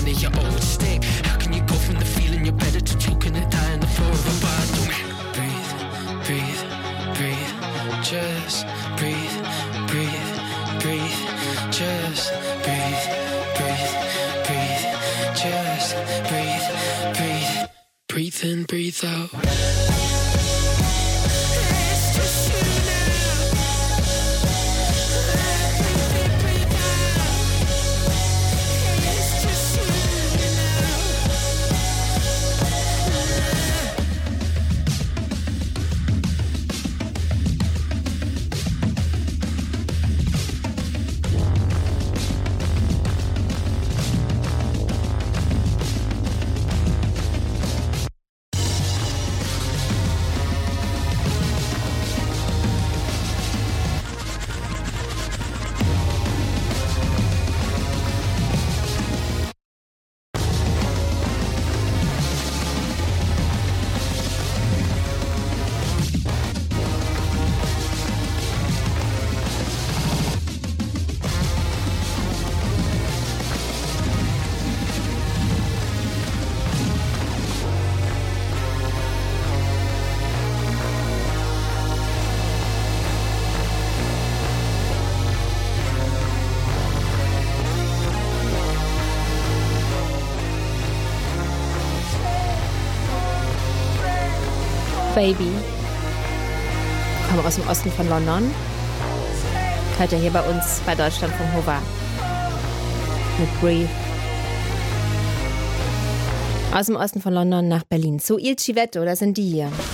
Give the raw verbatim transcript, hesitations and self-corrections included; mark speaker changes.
Speaker 1: of your old stick. How can you go from the feeling you're better to choking and die on the floor of a bathroom? Breathe, breathe, breathe, just breathe, breathe, breathe, just breathe, breathe, breathe, just breathe, breathe, breathe in, breathe out. It's just you now. Breathe in, breathe out. It's just you now.
Speaker 2: Baby. Kommen aus dem Osten von London. Hört ihr hier bei uns bei Deutschland vom Hova. Mit Breathe. Aus dem Osten von London nach Berlin. Zu Il Civetto, da sind die hier.